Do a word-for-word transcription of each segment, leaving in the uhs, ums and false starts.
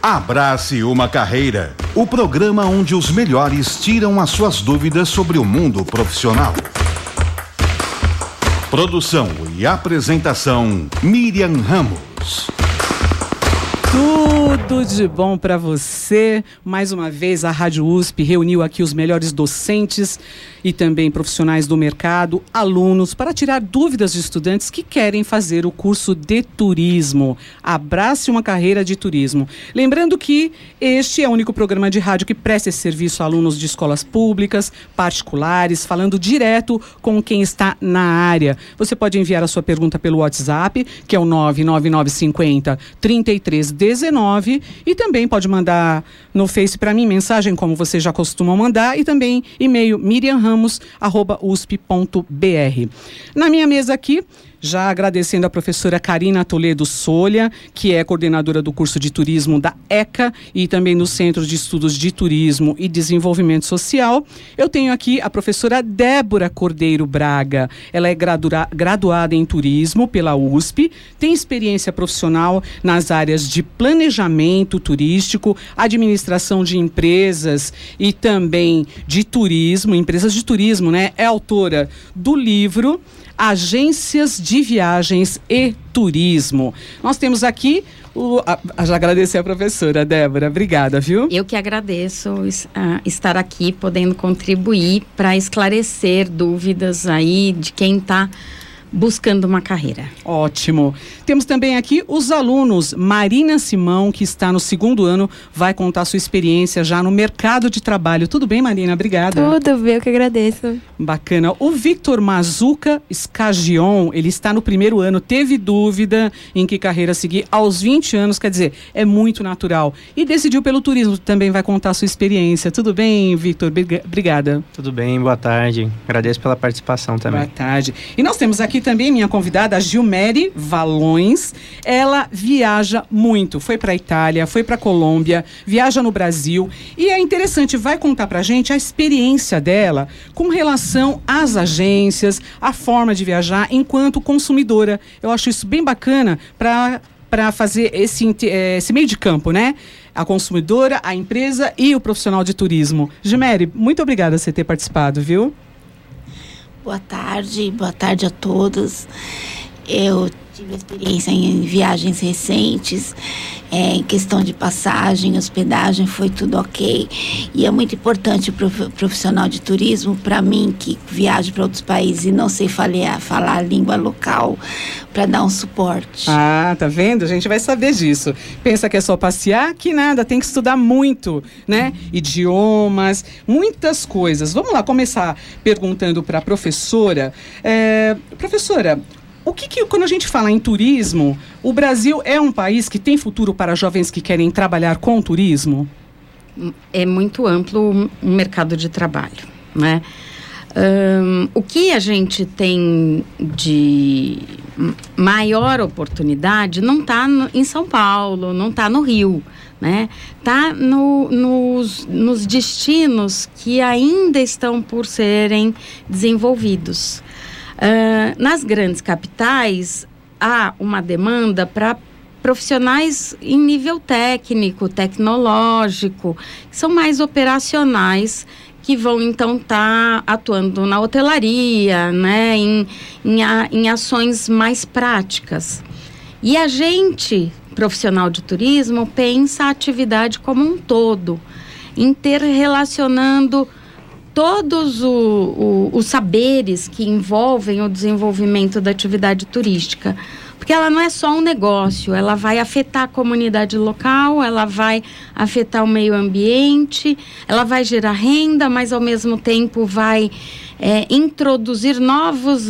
Abrace uma Carreira, o programa onde os melhores tiram as suas dúvidas sobre o mundo profissional. Produção e apresentação, Miriam Ramos. Tudo de bom para você. Mais uma vez, a Rádio U S P reuniu aqui os melhores docentes e também profissionais do mercado, alunos, para tirar dúvidas de estudantes que querem fazer o curso de turismo. Abrace uma Carreira de Turismo. Lembrando que este é o único programa de rádio que presta esse serviço a alunos de escolas públicas, particulares, falando direto com quem está na área. Você pode enviar a sua pergunta pelo WhatsApp, que é o nove nove nove cinco zero, três três dezenove, e também pode mandar no Face para mim mensagem, como você já costuma mandar, e também e-mail miriam ramos arroba u s p ponto b r. Na minha mesa aqui, já agradecendo a professora Karina Toledo Solha, que é coordenadora do curso de turismo da ECA e também no Centro de Estudos de Turismo e Desenvolvimento Social. Eu tenho aqui a professora Débora Cordeiro Braga. Ela é gradura, graduada em turismo pela U S P, tem experiência profissional nas áreas de planejamento turístico, administração de empresas e também de turismo, empresas de turismo, né? É autora do livro Agências de Viagens e Turismo. Nós temos aqui, o, a, já agradecer a professora Débora, obrigada, viu? Eu que agradeço uh, estar aqui, podendo contribuir para esclarecer dúvidas aí de quem está buscando uma carreira. Ótimo. Temos também aqui os alunos. Marina Simão, que está no segundo ano, vai contar sua experiência já no mercado de trabalho. Tudo bem, Marina? Obrigada. Tudo bem, eu que agradeço. Bacana. O Victor Mazuca Scagion, ele está no primeiro ano, teve dúvida em que carreira seguir aos vinte anos, quer dizer, é muito natural. E decidiu pelo turismo, também vai contar sua experiência. Tudo bem, Victor? Obrigada. Tudo bem, boa tarde. Agradeço pela participação também. Boa tarde. E nós temos aqui também minha convidada, a Gilmere Valões. Ela viaja muito, foi para a Itália, foi para a Colômbia, viaja no Brasil, e é interessante, vai contar pra gente a experiência dela com relação às agências, a forma de viajar enquanto consumidora. Eu acho isso bem bacana para para fazer esse, esse meio de campo, né? A consumidora, a empresa e o profissional de turismo. Gilmere, muito obrigada por você ter participado, viu? Boa tarde, boa tarde a todos. Eu tive experiência em viagens recentes, é, em questão de passagem, hospedagem, foi tudo ok. E é muito importante para o profissional de turismo, para mim, que viajo para outros países e não sei falar, falar a língua local, para dar um suporte. Ah, tá vendo? A gente vai saber disso. Pensa que é só passear? Que nada, tem que estudar muito, né? Idiomas, muitas coisas. Vamos lá, começar perguntando para a professora. É, professora, o que, que, quando a gente fala em turismo, o Brasil é um país que tem futuro para jovens que querem trabalhar com turismo? É muito amplo o mercado de trabalho, né? Um, o que a gente tem de maior oportunidade não está em São Paulo, não está no Rio, né? Está no, nos, nos destinos que ainda estão por serem desenvolvidos. Uh, nas grandes capitais, há uma demanda para profissionais em nível técnico, tecnológico, que são mais operacionais, que vão então estar tá atuando na hotelaria, né, em, em, a, em ações mais práticas. E a gente, profissional de turismo, pensa a atividade como um todo, interrelacionando todos o, o, os saberes que envolvem o desenvolvimento da atividade turística. Porque ela não é só um negócio, ela vai afetar a comunidade local, ela vai afetar o meio ambiente, ela vai gerar renda, mas ao mesmo tempo vai é, introduzir novos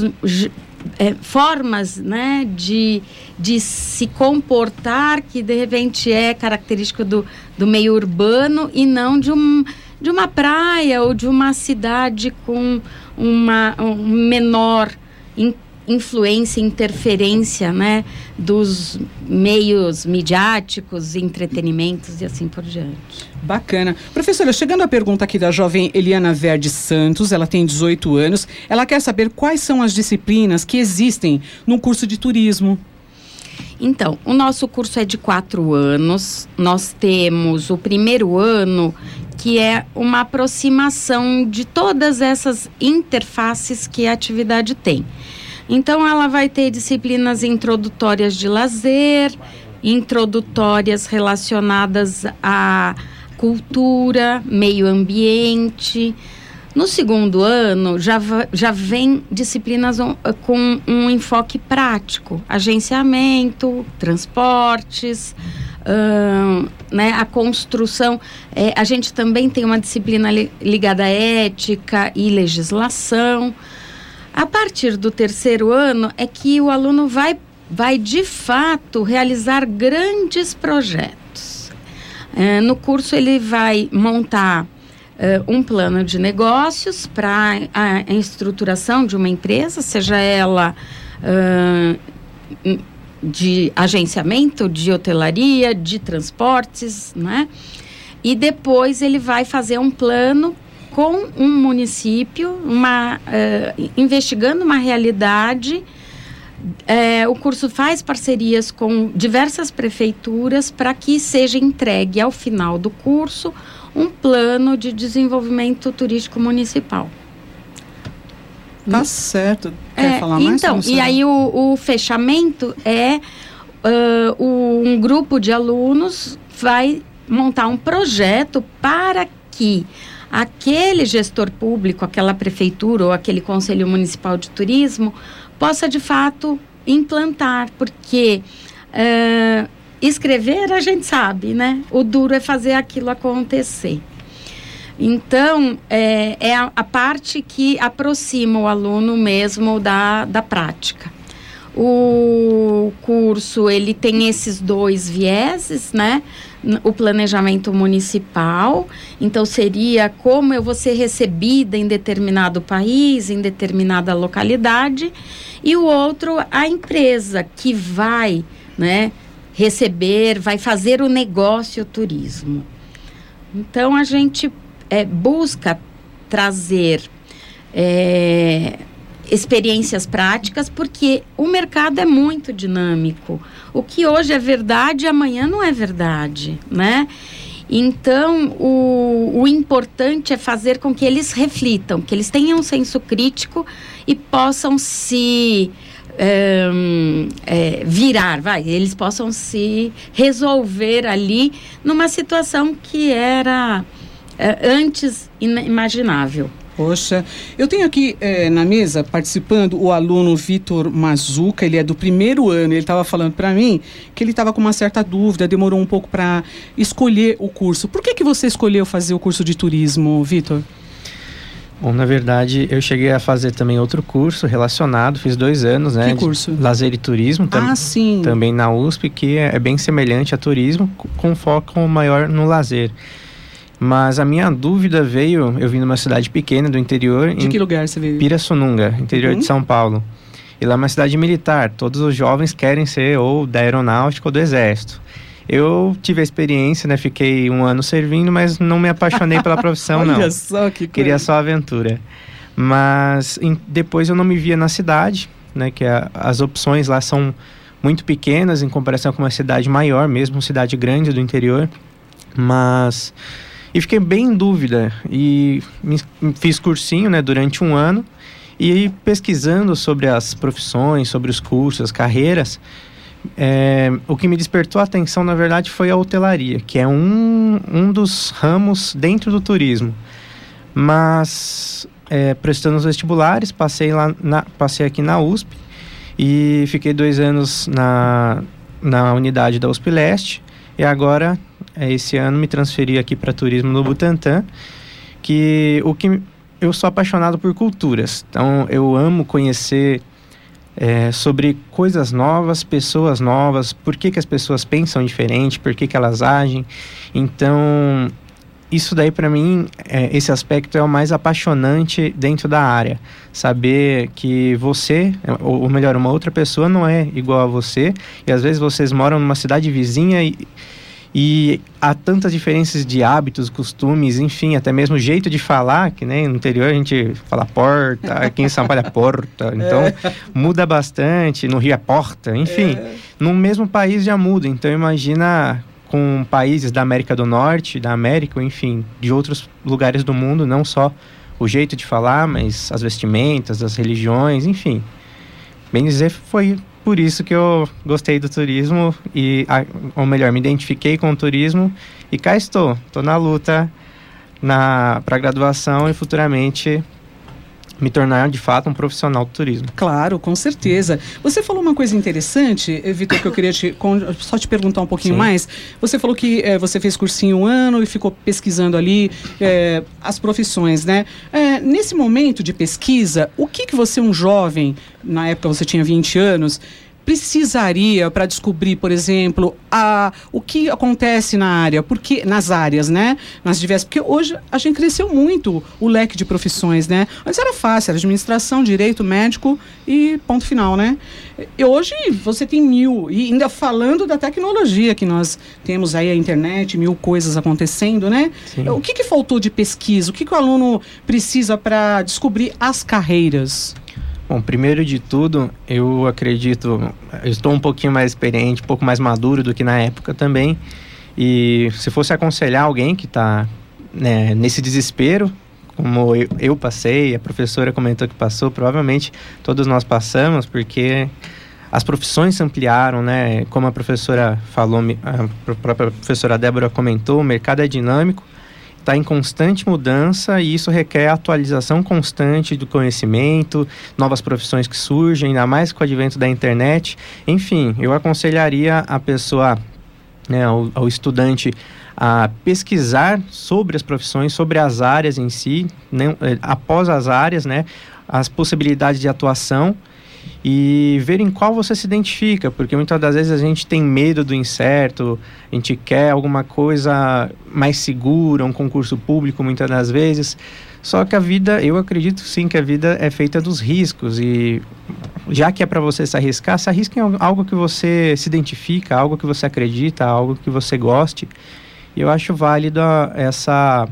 é, formas, né, de, de se comportar, que de repente é característico do, do meio urbano e não de um... de uma praia ou de uma cidade com uma um menor in, influência, interferência, né, dos meios midiáticos, entretenimentos e assim por diante. Bacana. Professora, chegando à pergunta aqui da jovem Eliana Verde Santos, ela tem dezoito anos, ela quer saber quais são as disciplinas que existem no curso de turismo. Então, o nosso curso é de quatro anos. Nós temos o primeiro ano, que é uma aproximação de todas essas interfaces que a atividade tem. Então, ela vai ter disciplinas introdutórias de lazer, introdutórias relacionadas à cultura, meio ambiente. No segundo ano, já, já vem disciplinas um, com um enfoque prático, agenciamento, transportes, hum, né, a construção. É, a gente também tem uma disciplina li, ligada à ética e legislação. A partir do terceiro ano é que o aluno vai, vai de fato, realizar grandes projetos. É, no curso ele vai montar Uh, um plano de negócios para a, a estruturação de uma empresa, seja ela uh, de agenciamento, de hotelaria, de transportes, né? E depois ele vai fazer um plano com um município, uma, uh, investigando uma realidade. Uh, o curso faz parcerias com diversas prefeituras para que seja entregue ao final do curso um plano de desenvolvimento turístico municipal. Tá certo. Quer é, falar mais? Então, e aí o, o fechamento é uh, um grupo de alunos vai montar um projeto para que aquele gestor público, aquela prefeitura ou aquele conselho municipal de turismo possa de fato implantar, porque uh, escrever a gente sabe, né? O duro é fazer aquilo acontecer. Então, é, é a, a parte que aproxima o aluno mesmo da, da prática. O curso, ele tem esses dois vieses, né? O planejamento municipal, então seria como eu vou ser recebida em determinado país, em determinada localidade, e o outro, a empresa que vai, né, receber, vai fazer o negócio turismo. Então, a gente é, busca trazer é, experiências práticas, porque o mercado é muito dinâmico. O que hoje é verdade, amanhã não é verdade, né? Então, o, o importante é fazer com que eles reflitam, que eles tenham um senso crítico e possam se é, é, virar, vai, eles possam se resolver ali numa situação que era é, antes inimaginável. Poxa, eu tenho aqui é, na mesa, participando, o aluno Vitor Mazuca. Ele é do primeiro ano. Ele estava falando para mim que ele estava com uma certa dúvida, demorou um pouco para escolher o curso. Por que que você escolheu fazer o curso de turismo, Vitor? Bom, na verdade, eu cheguei a fazer também outro curso relacionado, fiz dois anos, né? Que curso? De lazer e turismo. Ah, tam- sim. Também na U S P, que é, é bem semelhante a turismo, com foco maior no lazer. Mas a minha dúvida veio, eu vim de uma cidade pequena do interior. De que lugar você veio? Pirassununga, interior uhum. de São Paulo. E lá é uma cidade militar, todos os jovens querem ser ou da aeronáutica ou do exército. Eu tive a experiência, né, fiquei um ano servindo, mas não me apaixonei pela profissão. Olha não. Olha só que coisa. Queria só aventura. Mas em, depois eu não me via na cidade, né, que a, as opções lá são muito pequenas em comparação com uma cidade maior, mesmo cidade grande do interior. Mas... E fiquei bem em dúvida e me, fiz cursinho, né, durante um ano e pesquisando sobre as profissões, sobre os cursos, as carreiras, é, o que me despertou a atenção, na verdade, foi a hotelaria, que é um, um dos ramos dentro do turismo. Mas, é, prestando os vestibulares, passei, lá na, passei aqui na U S P e fiquei dois anos na, na unidade da U S P Leste e agora... Esse ano me transferi aqui para turismo no Butantã, que o que eu sou apaixonado por culturas. Então eu amo conhecer é, sobre coisas novas, pessoas novas, por que que as pessoas pensam diferente, por que que elas agem. Então isso daí para mim, é, esse aspecto é o mais apaixonante dentro da área. Saber que você, ou melhor, uma outra pessoa não é igual a você, e às vezes vocês moram numa cidade vizinha e E há tantas diferenças de hábitos, costumes, enfim, até mesmo jeito de falar, que nem no interior a gente fala porta, aqui em São Paulo é porta, então é. muda bastante, no Rio é porta, enfim, é. no mesmo país já muda, então imagina com países da América do Norte, da América, enfim, de outros lugares do mundo, não só o jeito de falar, mas as vestimentas, as religiões, enfim. Bem dizer, foi por isso que eu gostei do turismo e, ou melhor, me identifiquei com o turismo e cá estou, estou na luta na, para a graduação e futuramente me tornar de fato um profissional do turismo. Claro, com certeza. Você falou uma coisa interessante, Vitor, que eu queria te, só te perguntar um pouquinho Sim. mais. Você falou que é, você fez cursinho um ano e ficou pesquisando ali é, as profissões, né? É, nesse momento de pesquisa, o que, que você, um jovem, na época você tinha vinte anos, precisaria para descobrir, por exemplo, a, o que acontece na área, porque, nas áreas, né? Nas diversas, porque hoje a gente cresceu muito o leque de profissões, né? Antes era fácil, era administração, direito, médico e ponto final, né? E hoje você tem mil, e ainda falando da tecnologia que nós temos aí, a internet, mil coisas acontecendo, né? Sim. O que, que faltou de pesquisa? O que, que o aluno precisa para descobrir as carreiras? Bom, primeiro de tudo, eu acredito, eu estou um pouquinho mais experiente, um pouco mais maduro do que na época também, e se fosse aconselhar alguém que está, né, nesse desespero, como eu, eu passei, a professora comentou que passou, provavelmente todos nós passamos, porque as profissões se ampliaram, né? Como a professora falou, a própria professora Débora comentou, o mercado é dinâmico, está em constante mudança e isso requer atualização constante do conhecimento, novas profissões que surgem, ainda mais com o advento da internet. Enfim, eu aconselharia a pessoa, né, ao, ao estudante, a pesquisar sobre as profissões, sobre as áreas em si, né, após as áreas, né, as possibilidades de atuação, e ver em qual você se identifica, porque muitas das vezes a gente tem medo do incerto, a gente quer alguma coisa mais segura, um concurso público muitas das vezes, só que a vida, eu acredito sim que a vida é feita dos riscos, e já que é para você se arriscar, se arrisque em algo que você se identifica, algo que você acredita, algo que você goste, e eu acho válida essa,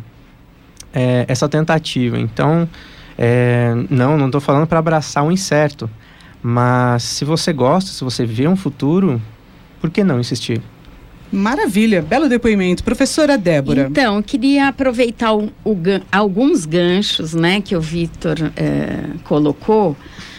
é, essa tentativa. Então, é, não, não estou falando para abraçar o incerto, mas se você gosta, se você vê um futuro, por que não insistir? Maravilha, belo depoimento. Professora Débora. Então, eu queria aproveitar o, o, alguns ganchos, né, que o Vitor é, colocou.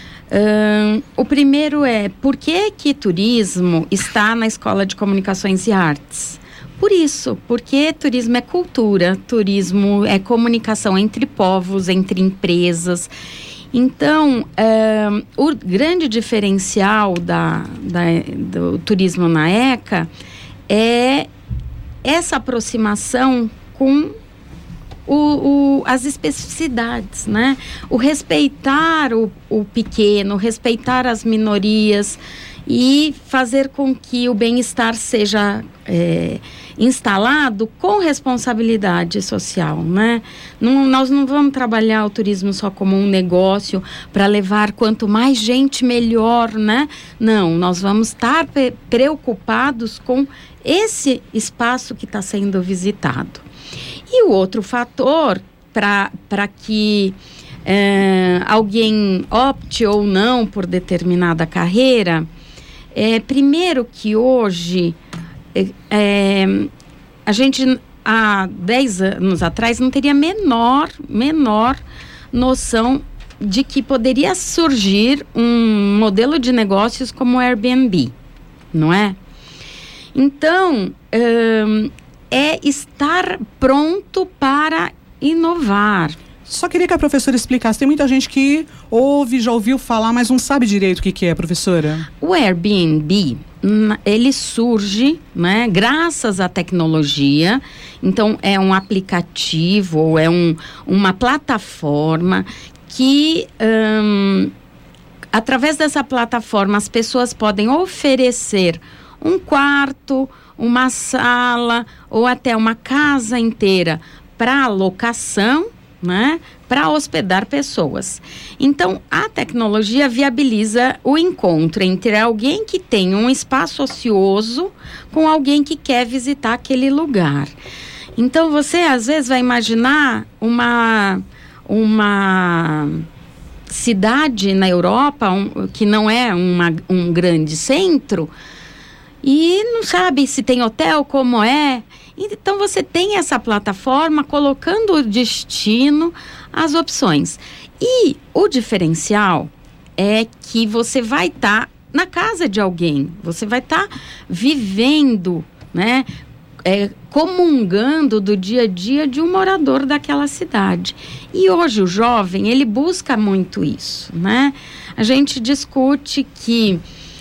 Um, o primeiro é, por que que turismo está na Escola de Comunicações e Artes? Por isso, porque turismo é cultura, turismo é comunicação entre povos, entre empresas. Então, é, o grande diferencial da, da, do turismo na ECA é essa aproximação com o, o, as especificidades, né? O respeitar o, o pequeno, respeitar as minorias e fazer com que o bem-estar seja é, instalado com responsabilidade social, né? Não, nós não vamos trabalhar o turismo só como um negócio para levar quanto mais gente melhor, né? Não, nós vamos estar pre- preocupados com esse espaço que está sendo visitado. E o outro fator para para que é, alguém opte ou não por determinada carreira é, primeiro que hoje é, é, a gente há dez anos atrás não teria menor, menor noção de que poderia surgir um modelo de negócios como o Airbnb, não é? Então, é, é estar pronto para inovar. Só queria que a professora explicasse. Tem muita gente que ouve, já ouviu falar, mas não sabe direito o que, que é, professora. O Airbnb, ele surge, né, graças à tecnologia. Então, é um aplicativo, é um, uma plataforma que, hum, através dessa plataforma, as pessoas podem oferecer um quarto, uma sala ou até uma casa inteira para locação, né? para hospedar pessoas. Então, a tecnologia viabiliza o encontro entre alguém que tem um espaço ocioso com alguém que quer visitar aquele lugar. Então, você às vezes vai imaginar uma, uma cidade na Europa, um, que não é uma, um grande centro, e não sabe se tem hotel, como é. Então, você tem essa plataforma colocando o destino, as opções. E o diferencial é que você vai estar tá na casa de alguém, você vai estar tá vivendo, né, é, comungando do dia a dia de um morador daquela cidade. E hoje o jovem, ele busca muito isso, né? A gente discute que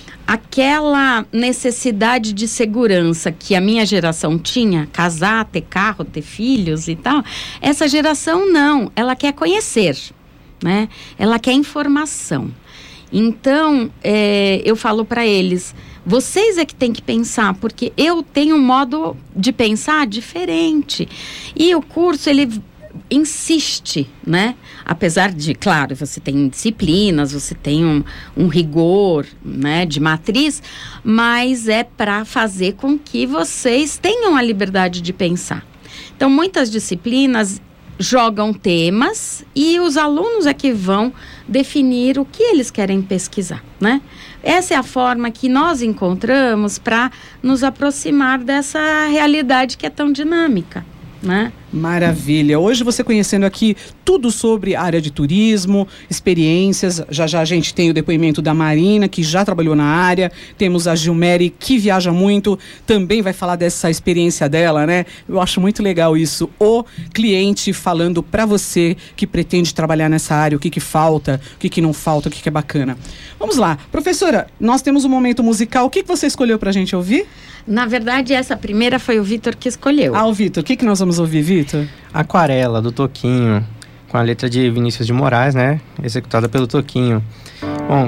aquela necessidade de segurança que a minha geração tinha, casar, ter carro, ter filhos e tal, essa geração não, ela quer conhecer, né? Ela quer informação. Então, é, eu falo para eles, vocês é que tem que pensar, porque eu tenho um modo de pensar diferente. E o curso, ele insiste, né? Apesar de, claro, você tem disciplinas, você tem um, um rigor, né, de matriz, mas é para fazer com que vocês tenham a liberdade de pensar. Então, muitas disciplinas jogam temas e os alunos é que vão definir o que eles querem pesquisar, né? Essa é a forma que nós encontramos para nos aproximar dessa realidade que é tão dinâmica, né? Maravilha. Hoje você conhecendo aqui tudo sobre a área de turismo, experiências. Já já a gente tem o depoimento da Marina, que já trabalhou na área. Temos a Gilmere, que viaja muito, também vai falar dessa experiência dela, né? Eu acho muito legal isso. O cliente falando para você que pretende trabalhar nessa área, o que que falta, o que que não falta, o que que é bacana. Vamos lá. Professora, nós temos um momento musical. O que que você escolheu pra gente ouvir? Na verdade, essa primeira foi o Vitor que escolheu. Ah, o Vitor. O que que nós vamos ouvir, Vitor? Aquarela, do Toquinho, com a letra de Vinícius de Moraes, né? Executada pelo Toquinho. Bom,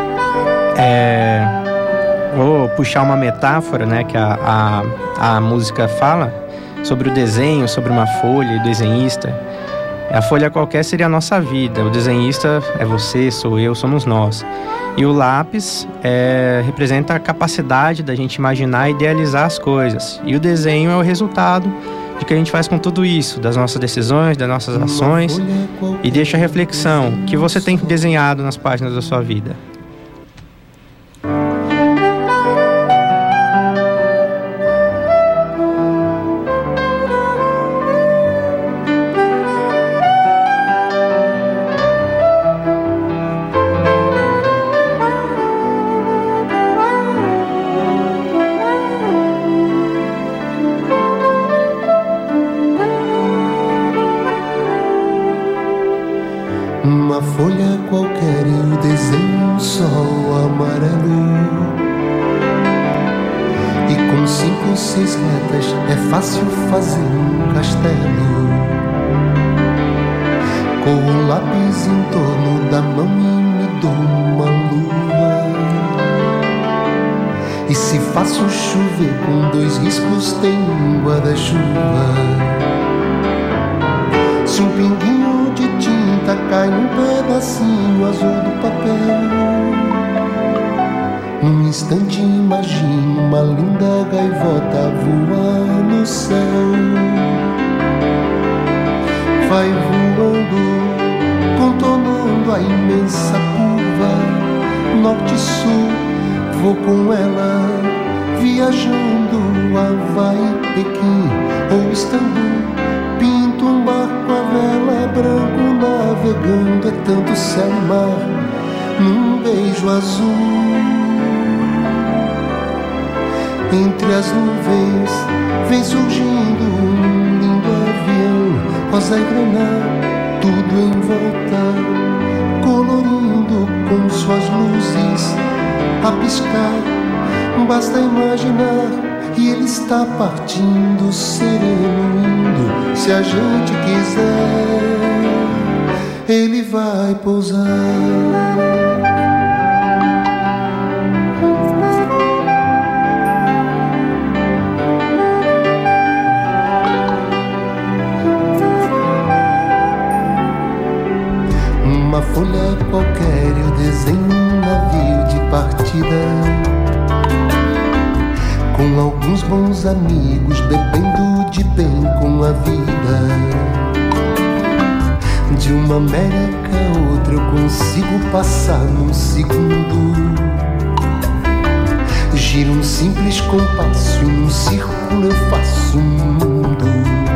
é... vou puxar uma metáfora, né? Que a, a, a música fala sobre o desenho, sobre uma folha e desenhista. A folha qualquer seria a nossa vida. O desenhista é você, sou eu, somos nós. E o lápis é, representa a capacidade da gente imaginar e idealizar as coisas. E o desenho é o resultado de que a gente faz com tudo isso, das nossas decisões, das nossas ações, e deixa a reflexão, o que você tem desenhado nas páginas da sua vida. Uma folha qualquer eu desenho um sol amarelo, e com cinco ou seis retas é fácil fazer um castelo. Com o lápis em torno da mão e me dou uma luva, e se faço chover com dois riscos tem um guarda-chuva. Se um pinguinho de tinta cai num pedacinho azul do papel, num instante imagino uma linda gaivota voar no céu. Vai voando, contornando a imensa curva, norte e sul, vou com ela, viajando Havaí, Pequim ou Istambul. Pinto um barco a vela, branco navegando, é tanto céu e mar num beijo azul. Entre as nuvens vem surgindo um lindo avião, rosa e granada, tudo em volta, colorindo com suas luzes a piscar. Basta imaginar e ele está partindo, sereno, indo. Se a gente quiser, ele vai pousar. meus amigos, bebendo de bem com a vida. De uma América a outra eu consigo passar num segundo. Giro um simples compasso e num círculo eu faço um mundo.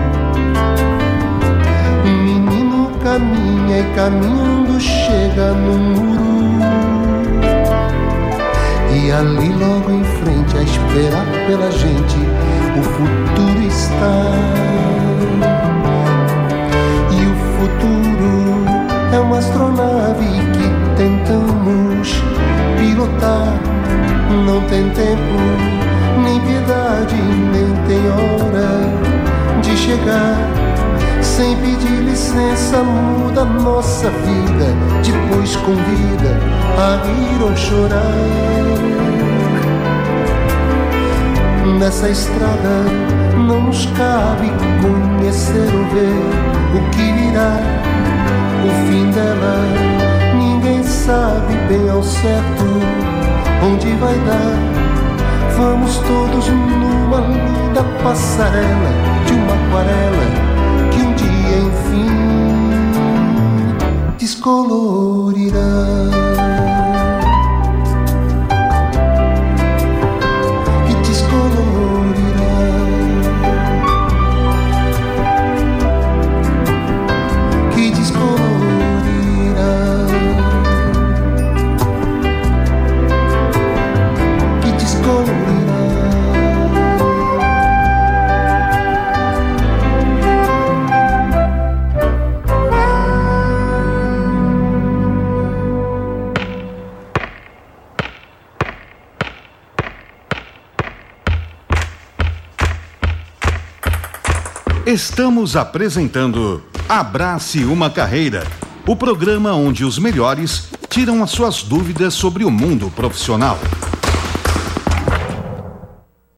Menino caminha e caminhando chega no muro. E ali logo em frente a esperar pela gente o futuro está. E o futuro é uma astronave que tentamos pilotar. Não tem tempo, nem piedade, nem tem hora de chegar. Sem pedir licença muda nossa vida, depois convida a rir ou chorar. Nessa estrada não nos cabe conhecer ou ver o que virá. O fim dela ninguém sabe bem ao certo onde vai dar. Vamos todos numa linda passarela de uma aquarela que um dia enfim descolorirá. Que descolorirá. Que descolorirá. Estamos apresentando Abrace uma Carreira, o programa onde os melhores tiram as suas dúvidas sobre o mundo profissional.